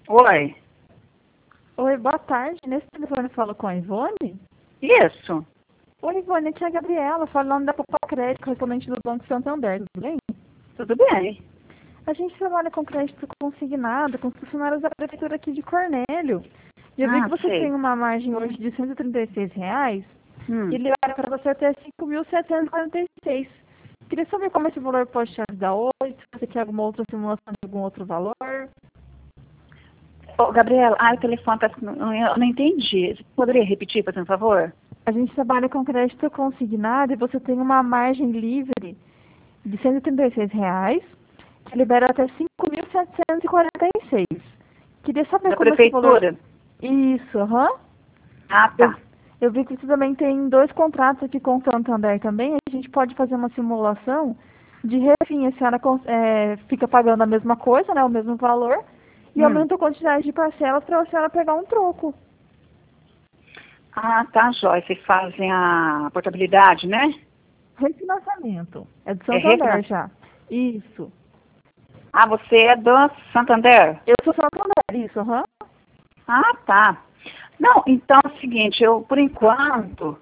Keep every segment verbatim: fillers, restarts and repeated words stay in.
Oi. Oi, boa tarde. Nesse telefone eu falo com a Ivone? Isso. Oi, Ivone, aqui é a Gabriela, falando da Popó Crédito, correspondente do Banco Santander, tudo bem? Tudo bem. A gente trabalha com crédito consignado com os funcionários da prefeitura aqui de Cornélio. E eu vi Ah, que você sei. tem uma margem hoje de cento e trinta e seis reais Hum. e ele era para você até cinco mil setecentos e quarenta e seis. Queria saber como esse valor pode te ajudar hoje, se você quer alguma outra simulação de algum outro valor. Ô, Gabriela, ah, o telefone parece que não, eu não entendi. Você poderia repetir, por favor? A gente trabalha com crédito consignado e você tem uma margem livre de cento e trinta e seis reais, que libera até cinco mil setecentos e quarenta e seis. Queria saber Da como esse valor... prefeitura? Isso, aham. Ah, Eu, tá. eu vi que você também tem dois contratos aqui com o Santander também. A gente pode fazer uma simulação de refim. A senhora cons- é, fica pagando a mesma coisa, né, o mesmo valor, e Hum. aumenta a quantidade de parcelas para a senhora pegar um troco. Ah, tá, jóia. Vocês fazem a portabilidade, né? Refinanciamento. É do É Santander refinan- já. Isso. Ah, você é do Santander? Eu sou Santander, isso, aham. Ah, tá. Não, então é o seguinte, eu, por enquanto,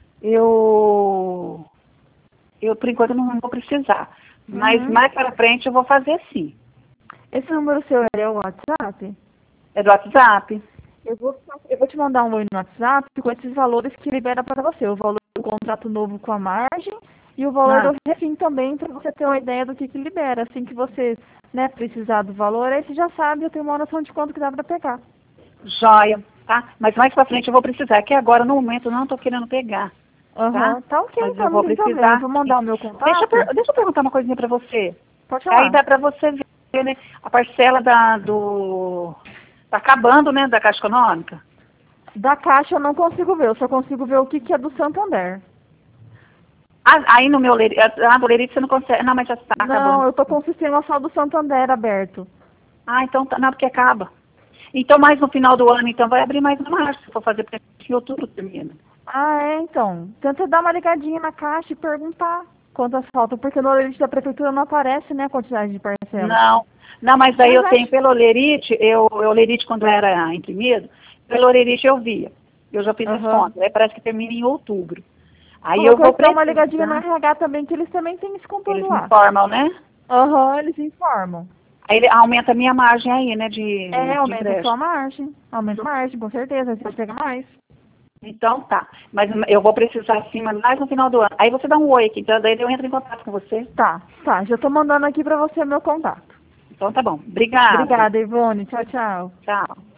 eu, eu, por enquanto, não vou precisar. Mas Uhum. mais para frente eu vou fazer sim. Esse número seu é o WhatsApp? É do WhatsApp? Eu vou, eu vou te mandar um oi no WhatsApp com esses valores que libera para você. O valor do contrato novo com a margem e o valor Ah, do refim também, para você ter uma ideia do que, que libera. Assim que você, né, precisar do valor, aí você já sabe, eu tenho uma noção de quanto que dá para pegar. joia, tá? Mas mais para frente eu vou precisar, que agora no momento eu não estou querendo pegar, tá? Aham, tá ok, Mas eu então, não vou tem problema. Eu precisar vou sim. mandar o meu Deixa eu, contato. per- deixa eu perguntar uma coisinha para você. Pode Aí falar. dá para você ver, né? A parcela da, do... Tá acabando, né, da Caixa Econômica? Da Caixa eu não consigo ver, eu só consigo ver o que, que é do Santander. Ah, aí no meu lerite, ah, do lerite você não consegue, não, mas já está Não, acabando. eu tô com o sistema só do Santander aberto. Ah, então, tá, não, porque acaba. Então, mais no final do ano, então, vai abrir mais uma março, se for fazer, porque em outubro termina. Ah, é, então. Tenta dar uma ligadinha na Caixa e perguntar quantas faltam, porque no lerite da prefeitura não aparece, né, a quantidade de parcelas. Não, não, mas daí Mas eu tenho acho. pelo lerite, eu, o lerite quando era imprimido, pelo lerite eu via. Eu já fiz as Aham. contas, aí parece que termina em outubro. Aí eu Qualquer vou coisa, dá uma ligadinha no precisar, R H também, que eles também têm esse controle eles me lá. informam, né? Aham, eles informam. Aí ele aumenta a minha margem aí, né, de, É, de aumenta a sua empréstimo. margem. Aumenta a margem, com certeza, você vai pegar mais. Então tá, mas eu vou precisar sim, mas mais no final do ano. Aí você dá um oi aqui, então daí eu entro em contato com você. Tá, tá, já tô mandando aqui pra você meu contato. Então tá bom, obrigada. Obrigada, Ivone. Tchau, tchau. Tchau.